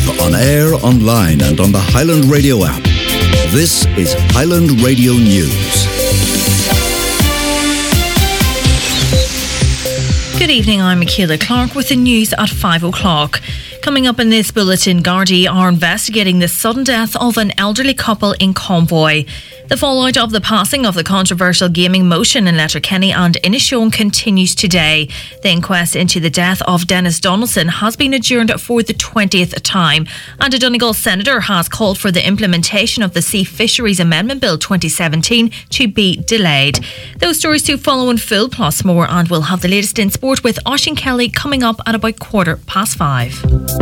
live, on air, online and on the Highland Radio app. This is Highland Radio News. Good evening, I'm Michaela Clark with the news at 5 o'clock. Coming up in this bulletin, Gardaí are investigating the sudden death of an elderly couple in Convoy. The fallout of the passing of the controversial gaming motion in Letterkenny and Inishowen continues today. The inquest into the death of Dennis Donaldson has been adjourned for the 20th time, and a Donegal senator has called for the implementation of the Sea Fisheries Amendment Bill 2017 to be delayed. Those stories to follow in full, plus more, and we'll have the latest in sport with Oisín Kelly coming up at about 5:15.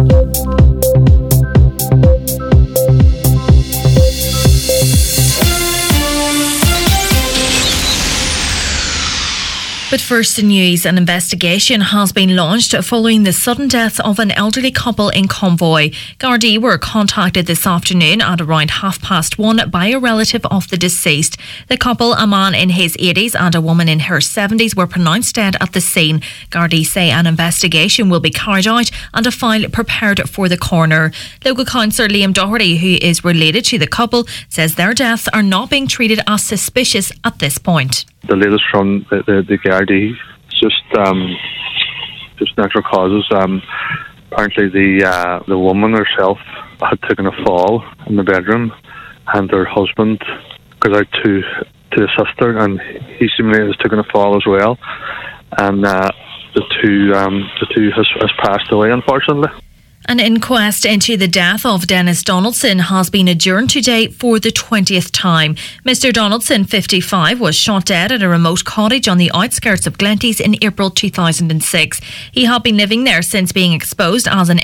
But first, the news. An investigation has been launched following the sudden death of an elderly couple in Convoy. Gardaí were contacted this afternoon at around 1:30 by a relative of the deceased. The couple, a man in his 80s and a woman in her 70s, were pronounced dead at the scene. Gardaí say an investigation will be carried out and a file prepared for the coroner. Local councillor Liam Doherty, who is related to the couple, says their deaths are not being treated as suspicious at this point. The latest from the Gardaí, just natural causes. Apparently the woman herself had taken a fall in the bedroom, and her husband goes out to assist her, and he seemingly has taken a fall as well. And the two has passed away, unfortunately. An inquest into the death of Dennis Donaldson has been adjourned today for the 20th time. Mr Donaldson, 55, was shot dead at a remote cottage on the outskirts of Glenties in April 2006. He had been living there since being exposed as an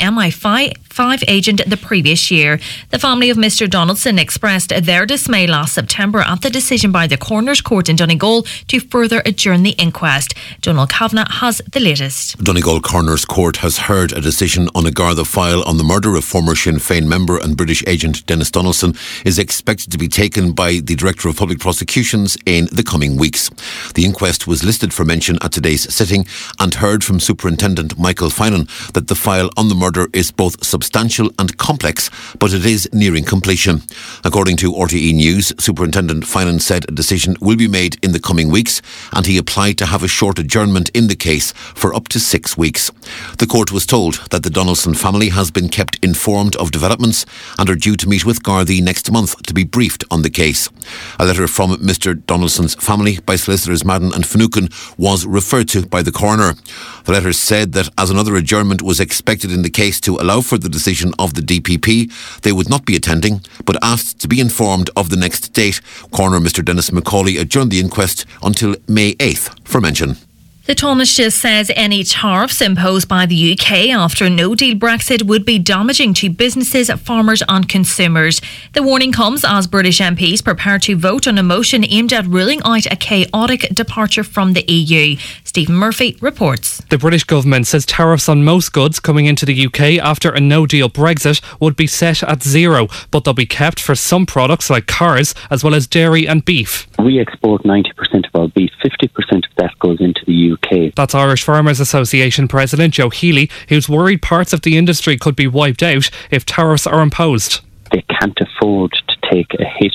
MI5 agent the previous year. The family of Mr Donaldson expressed their dismay last September at the decision by the Coroner's Court in Donegal to further adjourn the inquest. Donald Kavanagh has the latest. Donegal Coroner's Court has heard a decision on a Garda file on the murder of former Sinn Féin member and British agent Dennis Donaldson is expected to be taken by the Director of Public Prosecutions in the coming weeks. The inquest was listed for mention at today's sitting and heard from Superintendent Michael Finan that the file on the murder is both substantial and complex, but it is nearing completion. According to RTE News, Superintendent Finan said a decision will be made in the coming weeks, and he applied to have a short adjournment in the case for up to 6 weeks. The court was told that the Donaldson family has been kept informed of developments and are due to meet with Gardaí next month to be briefed on the case. A letter from Mr Donaldson's family by solicitors Madden and Finucane was referred to by the coroner. The letter said that as another adjournment was expected in the case to allow for the decision of the DPP, they would not be attending, but asked to be informed of the next date. Coroner Mr Dennis McCauley adjourned the inquest until May 8th for mention. The Taoiseach says any tariffs imposed by the UK after a no-deal Brexit would be damaging to businesses, farmers and consumers. The warning comes as British MPs prepare to vote on a motion aimed at ruling out a chaotic departure from the EU. Stephen Murphy reports. The British government says tariffs on most goods coming into the UK after a no-deal Brexit would be set at 0, but they'll be kept for some products like cars as well as dairy and beef. We export 90% of our beef, 50% of that goes into the UK. That's Irish Farmers Association President Joe Healy, who's worried parts of the industry could be wiped out if tariffs are imposed. They can't afford to take a hit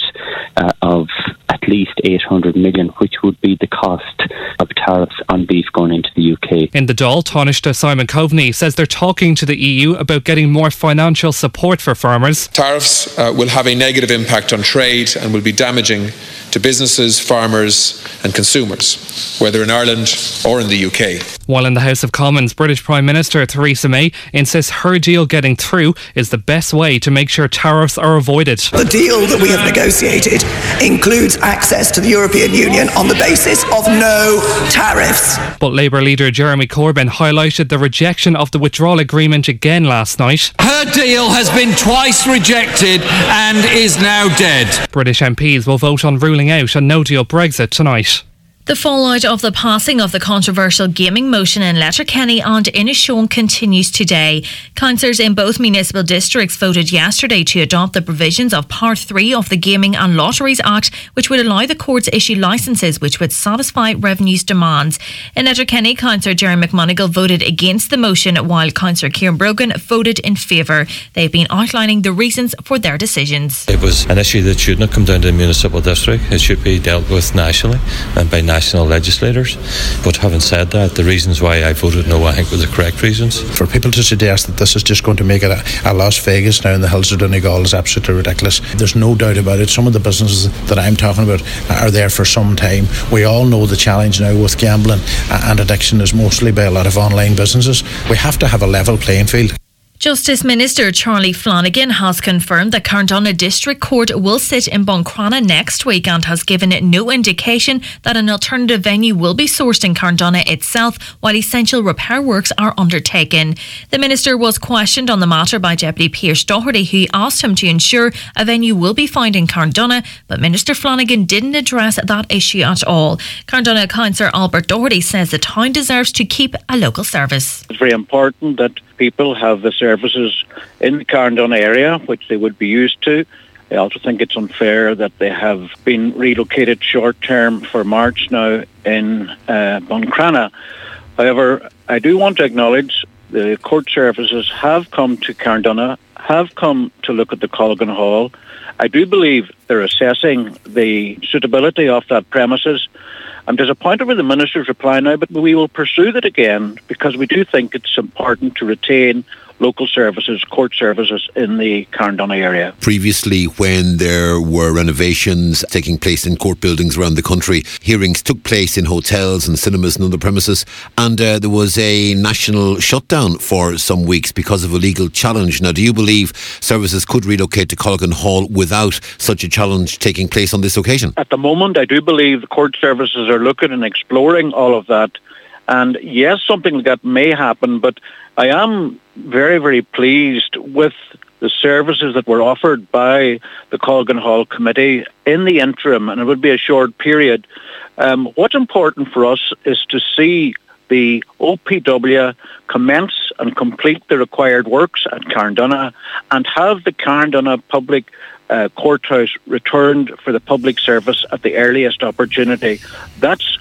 of at least 800 million, which would be the cost of tariffs on beef going into the UK. In the Dáil, Taoiseach Simon Coveney says they're talking to the EU about getting more financial support for farmers. Tariffs will have a negative impact on trade and will be damaging to businesses, farmers and consumers, whether in Ireland or in the UK. While in the House of Commons, British Prime Minister Theresa May insists her deal getting through is the best way to make sure tariffs are avoided. The deal that we have negotiated includes access to the European Union on the basis of no tariffs. But Labour leader Jeremy Corbyn highlighted the rejection of the withdrawal agreement again last night. Her deal has been twice rejected and is now dead. British MPs will vote on ruling out a no-deal Brexit tonight. The fallout of the passing of the controversial gaming motion in Letterkenny and Inishowen continues today. Councillors in both municipal districts voted yesterday to adopt the provisions of Part 3 of the Gaming and Lotteries Act, which would allow the courts to issue licences which would satisfy revenue's demands. In Letterkenny, Councillor Jerry McMonigal voted against the motion, while Councillor Kieran Brogan voted in favour. They've been outlining the reasons for their decisions. It was an issue that should not come down to the municipal district. It should be dealt with nationally and by national legislators. But having said that, the reasons why I voted no, I think, were the correct reasons. For people to suggest that this is just going to make it a Las Vegas now in the hills of Donegal is absolutely ridiculous. There's no doubt about it. Some of the businesses that I'm talking about are there for some time. We all know the challenge now with gambling and addiction is mostly by a lot of online businesses. We have to have a level playing field. Justice Minister Charlie Flanagan has confirmed that Carndonagh District Court will sit in Buncrana next week and has given no indication that an alternative venue will be sourced in Carndonagh itself while essential repair works are undertaken. The Minister was questioned on the matter by Deputy Pearse Doherty, who asked him to ensure a venue will be found in Carndonagh, but Minister Flanagan didn't address that issue at all. Carndonagh Councillor Albert Doherty says the town deserves to keep a local service. It's very important that people have the services in the Carndonagh area which they would be used to. I also think it's unfair that they have been relocated short term for March now in Buncrana. However, I do want to acknowledge the court services have come to Carndonagh, have come to look at the Colgan Hall. I do believe they're assessing the suitability of that premises. I'm disappointed with the Minister's reply now, but we will pursue that again because we do think it's important to retain local services, court services in the Carndonagh area. Previously, when there were renovations taking place in court buildings around the country, hearings took place in hotels and cinemas and other premises, and there was a national shutdown for some weeks because of a legal challenge. Now, do you believe services could relocate to Colgan Hall without such a challenge taking place on this occasion? At the moment, I do believe the court services are looking and exploring all of that. And yes, something like that may happen, but I am very, very pleased with the services that were offered by the Colgan Hall Committee in the interim, and it would be a short period. What's important for us is to see the OPW commence and complete the required works at Carndonagh and have the Carndonagh Public Courthouse returned for the public service at the earliest opportunity. That's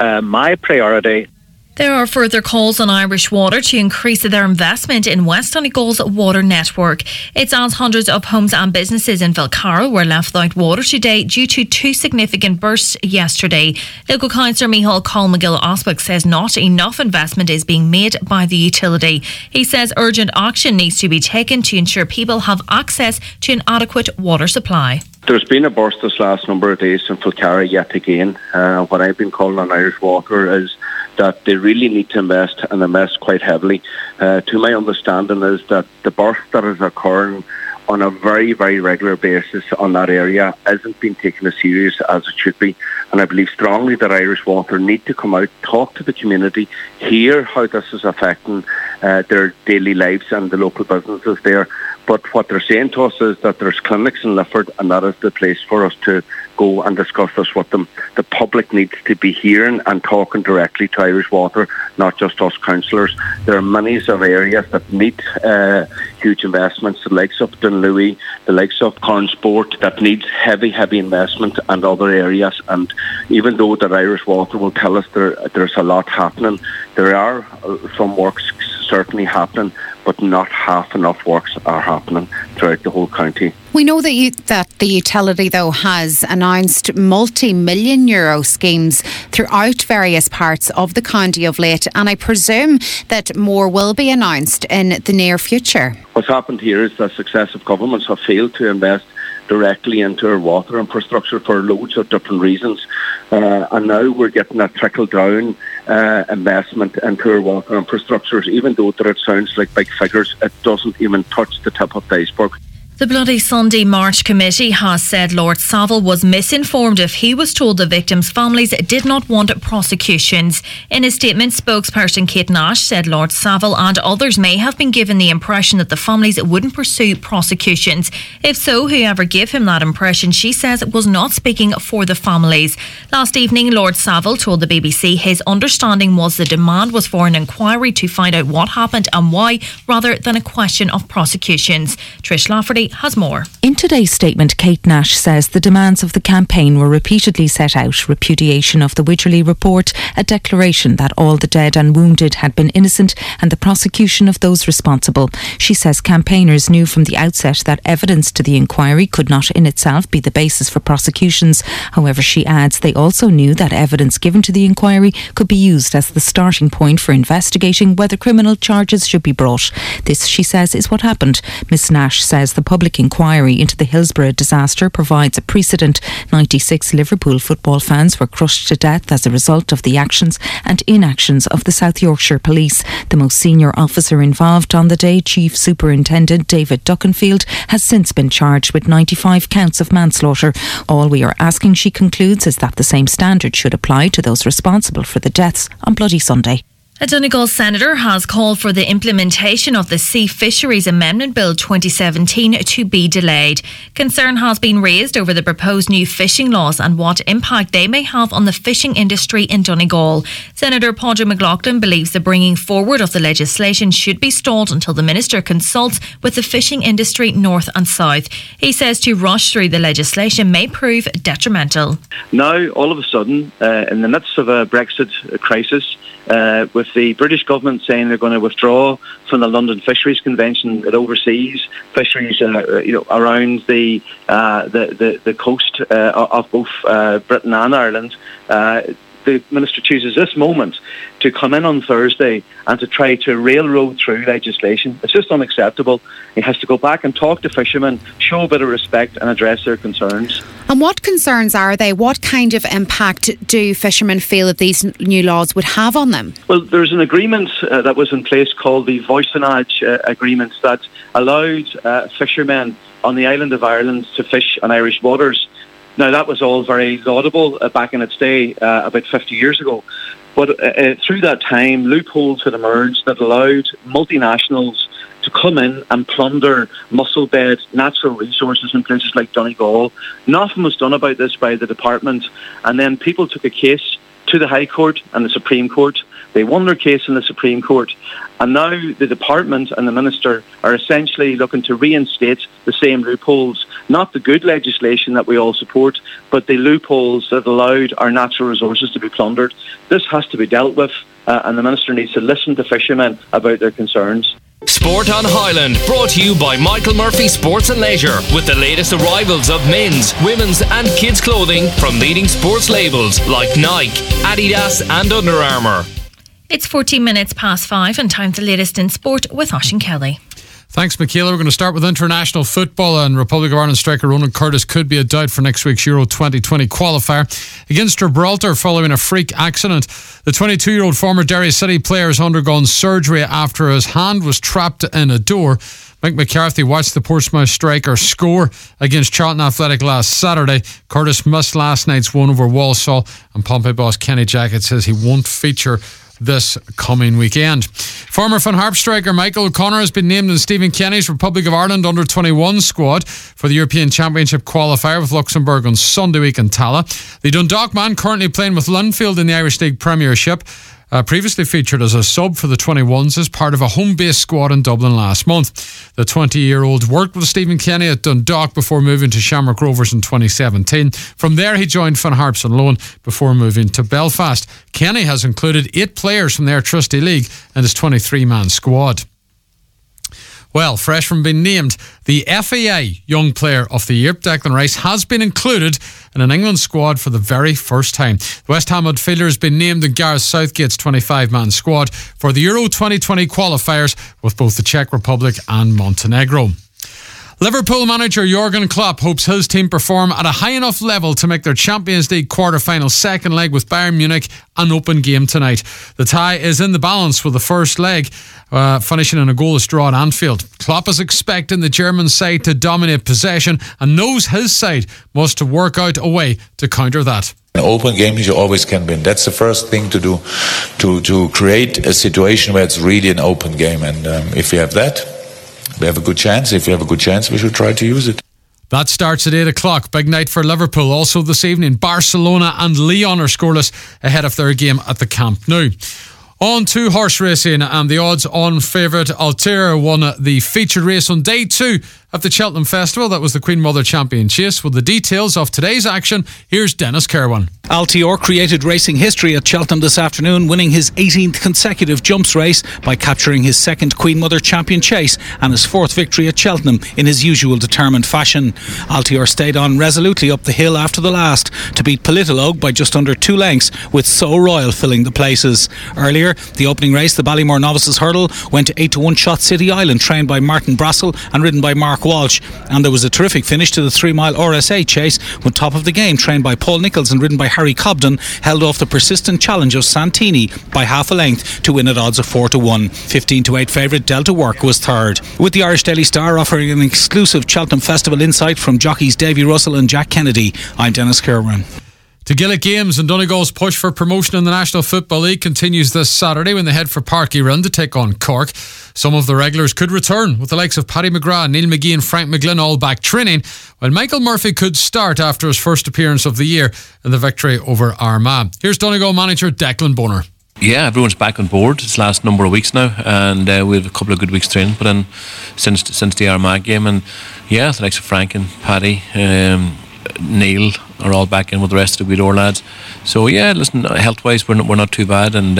my priority. There are further calls on Irish Water to increase their investment in West Donegal's water network. It's as hundreds of homes and businesses in Velcarroll were left without water today due to two significant bursts yesterday. Local councillor Micheál Colmcgill-Oswick says not enough investment is being made by the utility. He says urgent action needs to be taken to ensure people have access to an adequate water supply. There's been a burst this last number of days in Velcarroll yet again. What I've been calling on Irish Water is that they really need to invest and invest quite heavily. To my understanding is that the burst that is occurring on a very, very regular basis on that area isn't being taken as serious as it should be. And I believe strongly that Irish Water need to come out, talk to the community, hear how this is affecting their daily lives and the local businesses there. But what they're saying to us is that there's clinics in Lifford, and that is the place for us to go and discuss this with them. The public needs to be hearing and talking directly to Irish Water, not just us councillors. There are many of areas that need huge investments, the likes of Dunlewy, the likes of Carnsport, that needs heavy investment, and other areas. And even though that Irish Water will tell us there's a lot happening, there are some works certainly happening, but not half enough works are happening throughout the whole county. We know that the utility, though, has announced multi-million euro schemes throughout various parts of the county of late, and I presume that more will be announced in the near future. What's happened here is that successive governments have failed to invest directly into our water infrastructure for loads of different reasons. And now we're getting that trickle-down investment into our water infrastructures. Even though that it sounds like big figures, it doesn't even touch the tip of the iceberg. The Bloody Sunday March Committee has said Lord Savile was misinformed if he was told the victims' families did not want prosecutions. In a statement, spokesperson Kate Nash said Lord Savile and others may have been given the impression that the families wouldn't pursue prosecutions. If so, whoever gave him that impression, she says, was not speaking for the families. Last evening, Lord Savile told the BBC his understanding was the demand was for an inquiry to find out what happened and why, rather than a question of prosecutions. Trish Lafferty has more. In today's statement, Kate Nash says the demands of the campaign were repeatedly set out: repudiation of the Widgerly report, a declaration that all the dead and wounded had been innocent, and the prosecution of those responsible. She says campaigners knew from the outset that evidence to the inquiry could not in itself be the basis for prosecutions. However, she adds they also knew that evidence given to the inquiry could be used as the starting point for investigating whether criminal charges should be brought. This, she says, is what happened. Ms Nash says the public inquiry into the Hillsborough disaster provides a precedent. 96 Liverpool football fans were crushed to death as a result of the actions and inactions of the South Yorkshire Police. The most senior officer involved on the day, Chief Superintendent David Duckenfield, has since been charged with 95 counts of manslaughter. All we are asking, she concludes, is that the same standard should apply to those responsible for the deaths on Bloody Sunday. A Donegal senator has called for the implementation of the Sea Fisheries Amendment Bill 2017 to be delayed. Concern has been raised over the proposed new fishing laws and what impact they may have on the fishing industry in Donegal. Senator Padraig McLaughlin believes the bringing forward of the legislation should be stalled until the minister consults with the fishing industry north and south. He says to rush through the legislation may prove detrimental. Now, all of a sudden, in the midst of a Brexit crisis, with the British government saying they're going to withdraw from the London Fisheries Convention that oversees fisheries, around the coast of both Britain and Ireland, the Minister chooses this moment to come in on Thursday and to try to railroad through legislation. It's just unacceptable. He has to go back and talk to fishermen, show a bit of respect and address their concerns. And what concerns are they? What kind of impact do fishermen feel that these new laws would have on them? Well, there's an agreement that was in place called the Voisinage Agreement that allowed fishermen on the island of Ireland to fish on Irish waters. Now, that was all very laudable back in its day, about 50 years ago. But through that time, loopholes had emerged that allowed multinationals to come in and plunder mussel-bed natural resources in places like Donegal. Nothing was done about this by the department, and then people took a case to the High Court and the Supreme Court. They won their case in the Supreme Court, and now the department and the minister are essentially looking to reinstate the same loopholes, not the good legislation that we all support, but the loopholes that allowed our natural resources to be plundered. This has to be dealt with, and the minister needs to listen to fishermen about their concerns. Sport on Highland, brought to you by Michael Murphy Sports and Leisure, with the latest arrivals of men's, women's and kids' clothing from leading sports labels like Nike, Adidas and Under Armour. It's 14 minutes past 5 and time for the latest in sport with Oisín Kelly. Thanks, Michaela. We're going to start with international football, and Republic of Ireland striker Ronan Curtis could be a doubt for next week's Euro 2020 qualifier against Gibraltar following a freak accident. The 22-year-old former Derry City player has undergone surgery after his hand was trapped in a door. Mick McCarthy watched the Portsmouth striker score against Charlton Athletic last Saturday. Curtis missed last night's win over Walsall, and Pompey boss Kenny Jackett says he won't feature this coming weekend. Former Finn Harp striker Michael O'Connor has been named in Stephen Kenny's Republic of Ireland under-21 squad for the European Championship qualifier with Luxembourg on Sunday week in Tallaght. The Dundalk man, currently playing with Linfield in the Irish League Premiership, previously featured as a sub for the 21s as part of a home-based squad in Dublin last month. The 20-year-old worked with Stephen Kenny at Dundalk before moving to Shamrock Rovers in 2017. From there, he joined Finn Harps on loan before moving to Belfast. Kenny has included 8 players from their Trustee League in his 23-man squad. Well, fresh from being named the FAI Young Player of the Year, Declan Rice has been included in an England squad for the very first time. The West Ham midfielder has been named in Gareth Southgate's 25-man squad for the Euro 2020 qualifiers with both the Czech Republic and Montenegro. Liverpool manager Jurgen Klopp hopes his team perform at a high enough level to make their Champions League quarter-final second leg with Bayern Munich an open game tonight. The tie is in the balance with the first leg finishing in a goalless draw at Anfield. Klopp is expecting the German side to dominate possession and knows his side must work out a way to counter that. In open games you always can win. That's the first thing to do, to create a situation where it's really an open game. And if we have that, we have a good chance. If we have a good chance, we should try to use it. That starts at 8 o'clock. Big night for Liverpool. Also this evening, Barcelona and Lyon are scoreless ahead of their game at the Camp Nou. On to horse racing, and the odds-on favourite Altair won the featured race on day 2 of the Cheltenham Festival. That was the Queen Mother Champion Chase. With the details of today's action, here's Dennis Kerwin. Altior created racing history at Cheltenham this afternoon, winning his 18th consecutive jumps race by capturing his second Queen Mother Champion Chase and his 4th victory at Cheltenham in his usual determined fashion. Altior stayed on resolutely up the hill after the last to beat Politologue by just under 2 lengths, with So Royal filling the places. Earlier, the opening race, the Ballymore Novices Hurdle, went to 8-1 Shot City Island, trained by Martin Brassel and ridden by Mark Walsh. And there was a terrific finish to the 3-mile RSA chase, with Top of the Game, trained by Paul Nichols and ridden by Harry Cobden, held off the persistent challenge of Santini by half a length to win at odds of 4-1. 15-8 favourite Delta Work was third. With the Irish Daily Star offering an exclusive Cheltenham Festival insight from jockeys Davy Russell and Jack Kennedy, I'm Dennis Kerwin. To Gaelic Games, and Donegal's push for promotion in the National Football League continues this Saturday when they head for Páirc Uí Rinn to take on Cork. Some of the regulars could return, with the likes of Paddy McGrath, Neil McGee and Frank McGlynn all back training, while Michael Murphy could start after his first appearance of the year in the victory over Armagh. Here's Donegal manager Declan Bonner. Yeah, everyone's back on board. It's the last number of weeks now, and we have a couple of good weeks training put in since the Armagh game. And yeah, the likes of Frank and Paddy, Neil are all back in with the rest of the Guidor lads. So yeah, listen, health-wise we're not too bad, and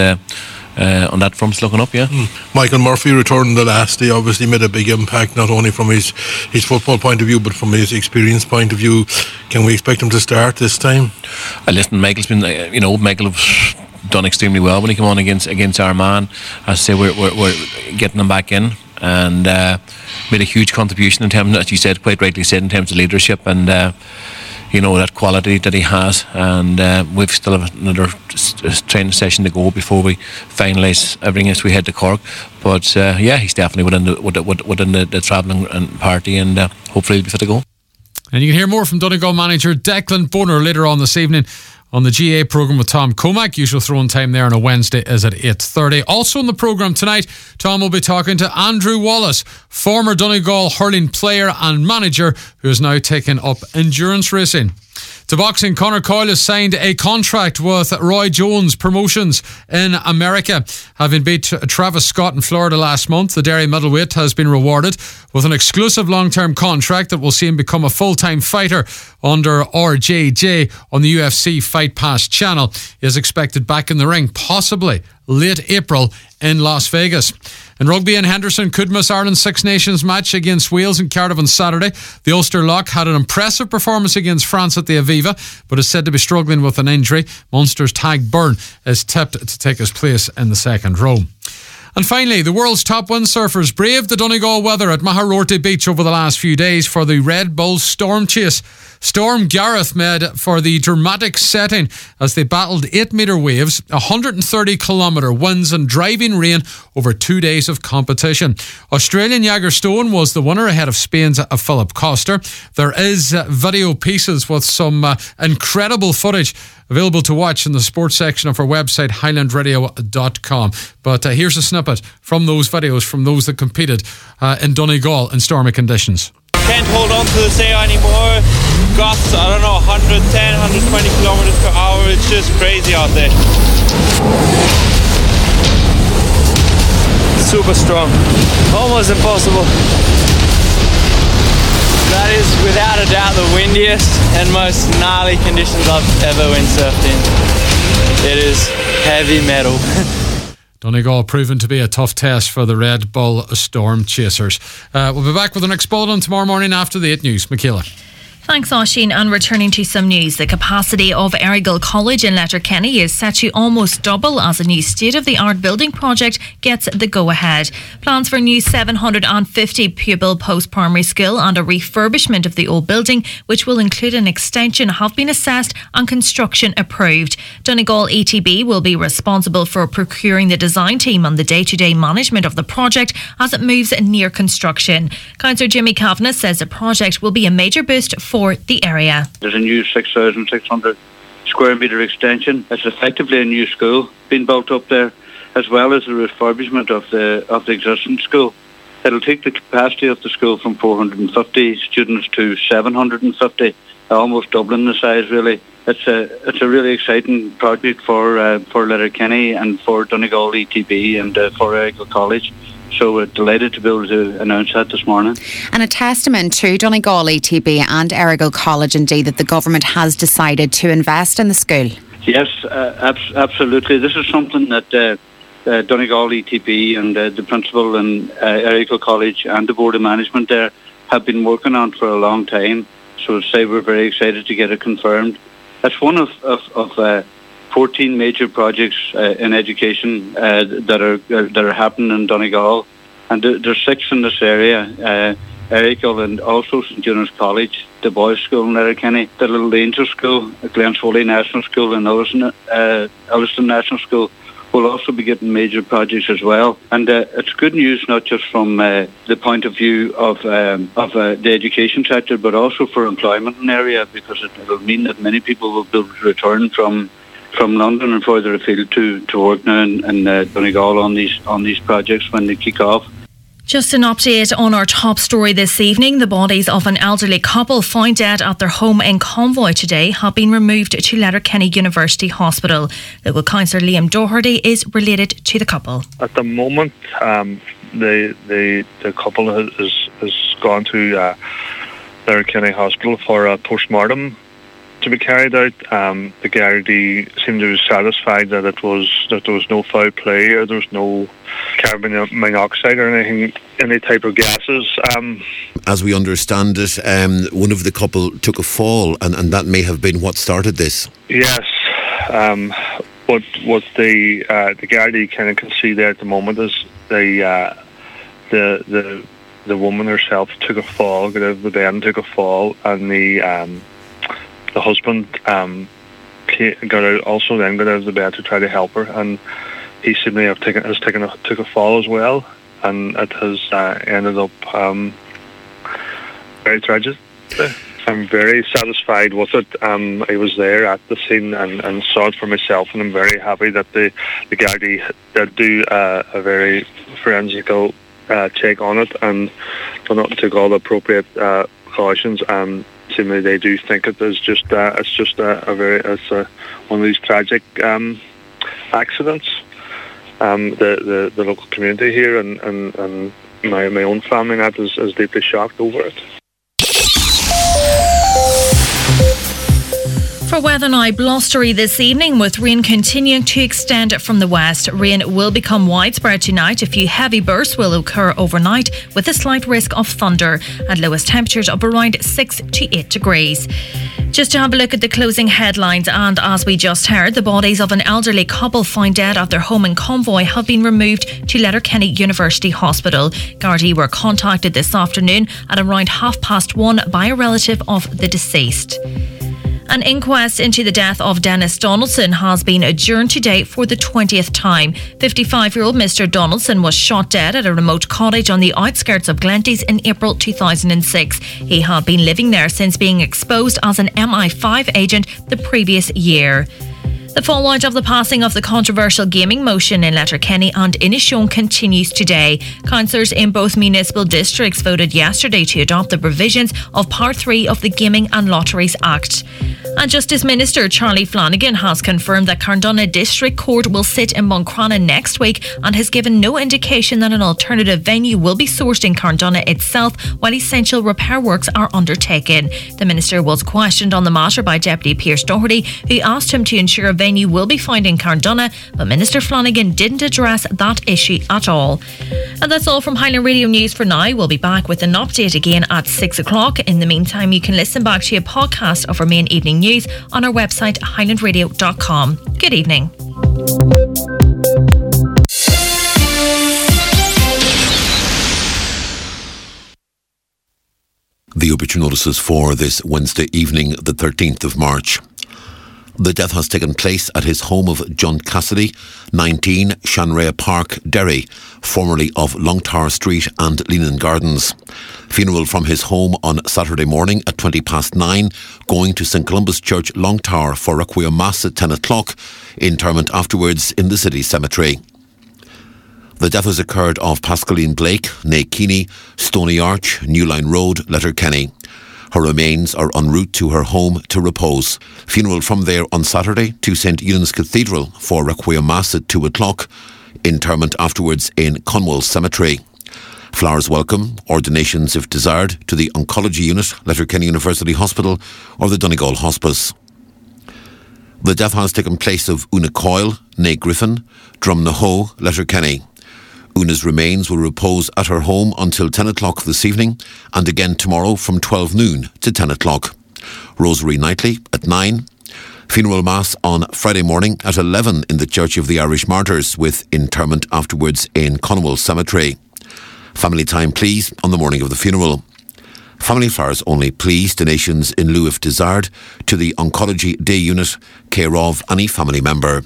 on that front it's looking up, yeah. Michael Murphy returned the last day, obviously made a big impact, not only from his football point of view but from his experience point of view. Can we expect him to start this time? Listen, Michael's been, Michael done extremely well when he came on against Armagh. As I say, we're getting him back in, and made a huge contribution in terms, as you said, quite rightly said, in terms of leadership and that quality that he has. And we've still have another training session to go before we finalise everything as we head to Cork. But he's definitely within the travelling party, and hopefully he'll be fit to go. And you can hear more from Donegal manager Declan Bonner later on this evening on the GA programme with Tom Comack. Usual throw-in time there on a Wednesday is at 8:30. Also on the programme tonight, Tom will be talking to Andrew Wallace, former Donegal hurling player and manager who has now taken up endurance racing. To boxing, Conor Coyle has signed a contract with Roy Jones Promotions in America. Having beat Travis Scott in Florida last month, the Derry middleweight has been rewarded with an exclusive long-term contract that will see him become a full-time fighter under RJJ on the UFC Fight Pass channel. He is expected back in the ring, possibly late April in Las Vegas. In rugby, and Henderson could miss Ireland's Six Nations match against Wales in Cardiff on Saturday. The Ulster Lock had an impressive performance against France at the Aviva, but is said to be struggling with an injury. Munster's Tadhg Byrne is tipped to take his place in the second row. And finally, the world's top windsurfers braved the Donegal weather at Maharorty Beach over the last few days for the Red Bull Storm Chase. Storm Gareth made for the dramatic setting as they battled 8-metre waves, 130-kilometre winds and driving rain over 2 days of competition. Australian Jagger Stone was the winner ahead of Spain's Philip Coster. There is video pieces with some incredible footage available to watch in the sports section of our website, highlandradio.com. But here's a snippet from those videos from those that competed in Donegal in stormy conditions. Can't hold on to the sail anymore. Gusts, 110, 120 kilometers per hour. It's just crazy out there. Super strong. Almost impossible. That is without a doubt the windiest and most gnarly conditions I've ever windsurfed in. It is heavy metal. Donegal proven to be a tough test for the Red Bull Storm Chasers. We'll be back with the next bulletin tomorrow morning after the 8 News. Michaela. Thanks, Oisín. And returning to some news, the capacity of Errigal College in Letterkenny is set to almost double as a new state-of-the-art building project gets the go-ahead. Plans for a new 750 pupil post-primary school and a refurbishment of the old building, which will include an extension, have been assessed and construction approved. Donegal ETB will be responsible for procuring the design team and the day-to-day management of the project as it moves near construction. Councillor Jimmy Kavanagh says the project will be a major boost for the area. There's a new 6,600 square metre extension. It's effectively a new school being built up there, as well as the refurbishment of the existing school. It'll take the capacity of the school from 450 students to 750, almost doubling the size really. It's a really exciting project for Letterkenny and for Donegal ETB and for Errigal College. So we're delighted to be able to announce that this morning. And a testament to Donegal ETB and Errigal College indeed that the government has decided to invest in the school. Yes, absolutely. This is something that Donegal ETB and the principal and Errigal College and the Board of Management there have been working on for a long time. So I'd say we're very excited to get it confirmed. That's one of 14 major projects in education that are happening in Donegal, and there's 6 in this area. Errigal and also St John's College, the boys' school in Letterkenny, the Little Angel School, Glensfoley National School, and Elliston National School will also be getting major projects as well. And it's good news not just from the point of view of the education sector, but also for employment in the area, because it will mean that many people will be able to return from London and further afield to work now in Donegal on these projects when they kick off. Just an update on our top story this evening. The bodies of an elderly couple found dead at their home in Convoy today have been removed to Letterkenny University Hospital. Local councillor Liam Doherty is related to the couple. At the moment, the couple has gone to Letterkenny Hospital for a post-mortem to be carried out. The Gardaí seemed to be satisfied that there was no foul play, or there was no carbon monoxide or any type of gases. As we understand it, one of the couple took a fall, and that may have been what started this. Yes. What the Gardaí kind of can see there at the moment is the woman herself took a fall, got out of the bed and took a fall, and the husband got out of the bed to try to help her, and he seemingly took a fall as well, and it has ended up very tragic. I'm very satisfied with it. I was there at the scene and saw it for myself, and I'm very happy that the Gardaí did do a very forensical check on it and took all the appropriate precautions. And seemingly they do think it is just it's one of these tragic accidents. The local community here and my own family and that is deeply shocked over it. For weather now, blustery this evening with rain continuing to extend from the west. Rain will become widespread tonight. A few heavy bursts will occur overnight with a slight risk of thunder and lowest temperatures of around 6 to 8 degrees. Just to have a look at the closing headlines, and as we just heard, the bodies of an elderly couple found dead at their home in Convoy have been removed to Letterkenny University Hospital. Gardaí were contacted this afternoon at around 1:30 by a relative of the deceased. An inquest into the death of Dennis Donaldson has been adjourned today for the 20th time. 55-year-old Mr. Donaldson was shot dead at a remote cottage on the outskirts of Glenties in April 2006. He had been living there since being exposed as an MI5 agent the previous year. The fallout of the passing of the controversial gaming motion in Letterkenny and Inishowen continues today. Councillors in both municipal districts voted yesterday to adopt the provisions of Part 3 of the Gaming and Lotteries Act. And Justice Minister Charlie Flanagan has confirmed that Carndonagh District Court will sit in Buncrana next week and has given no indication that an alternative venue will be sourced in Carndonagh itself while essential repair works are undertaken. The Minister was questioned on the matter by Deputy Pearse Doherty, who asked him to ensure a venue will be found in Carndonagh, but Minister Flanagan didn't address that issue at all. And that's all from Highland Radio News for now. We'll be back with an update again at 6 o'clock. In the meantime, you can listen back to a podcast of our main evening news on our website highlandradio.com. Good evening. The obituary notices for this Wednesday evening, the 13th of March. The death has taken place at his home of John Cassidy, 19 Shanrea Park, Derry, formerly of Longtower Street and Leanan Gardens. Funeral from his home on Saturday morning at 9:20, going to St Columba's Church, Longtower for Requiem Mass at 10 o'clock, interment afterwards in the city cemetery. The death has occurred of Pascaline Blake, née Keeney, Stony Arch, New Line Road, Letterkenny. Her remains are en route to her home to repose. Funeral from there on Saturday to St Eunan's Cathedral for Requiem Mass at 2 o'clock. Interment afterwards in Conwell Cemetery. Flowers welcome, ordinations if desired, to the Oncology Unit, Letterkenny University Hospital or the Donegal Hospice. The death has taken place of Una Coyle, née Griffin, Drumnahoe, Letterkenny. Una's remains will repose at her home until 10 o'clock this evening and again tomorrow from 12 noon to 10 o'clock. Rosary nightly at 9. Funeral Mass on Friday morning at 11 in the Church of the Irish Martyrs with interment afterwards in Conwell Cemetery. Family time please on the morning of the funeral. Family flowers only please, donations in lieu if desired to the Oncology Day Unit, care of any family member.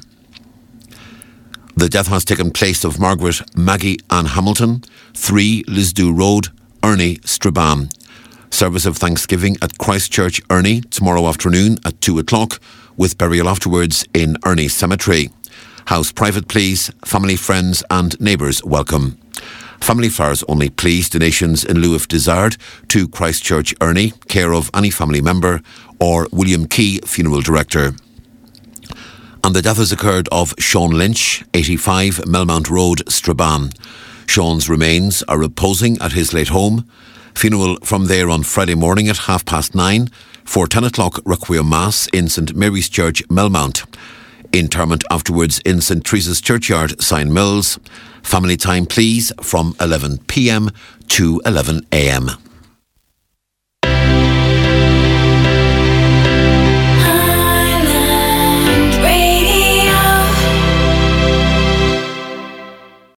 The death has taken place of Margaret Maggie Ann Hamilton, 3 Lisdoo Road, Ernie, Strabane. Service of Thanksgiving at Christ Church, Ernie, tomorrow afternoon at 2 o'clock, with burial afterwards in Ernie Cemetery. House private please, family, friends and neighbours welcome. Family flowers only please, donations in lieu if desired to Christ Church, Ernie, care of any family member or William Key, funeral director. And the death has occurred of Sean Lynch, 85 Melmount Road, Strabane. Sean's remains are reposing at his late home. Funeral from there on Friday morning at 9:30 for 10 o'clock Requiem Mass in St Mary's Church, Melmount. Interment afterwards in St Teresa's Churchyard, Sign Mills. Family time please from 11 p.m. to 11 a.m.